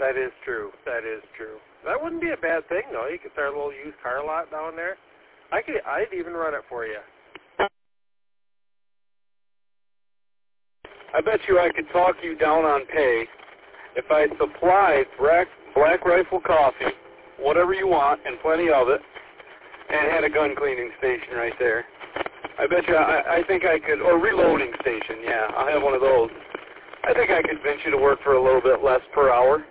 That is true. That is true. That wouldn't be a bad thing, though. You could start a little used car lot down there. I'd even run it for you. I bet you I could talk you down on pay if I supplied Black Rifle coffee, whatever you want, and plenty of it, and had a gun cleaning station right there. I bet you, I think I could, or reloading station, yeah, I'll have one of those. I think I could convince you to work for a little bit less per hour.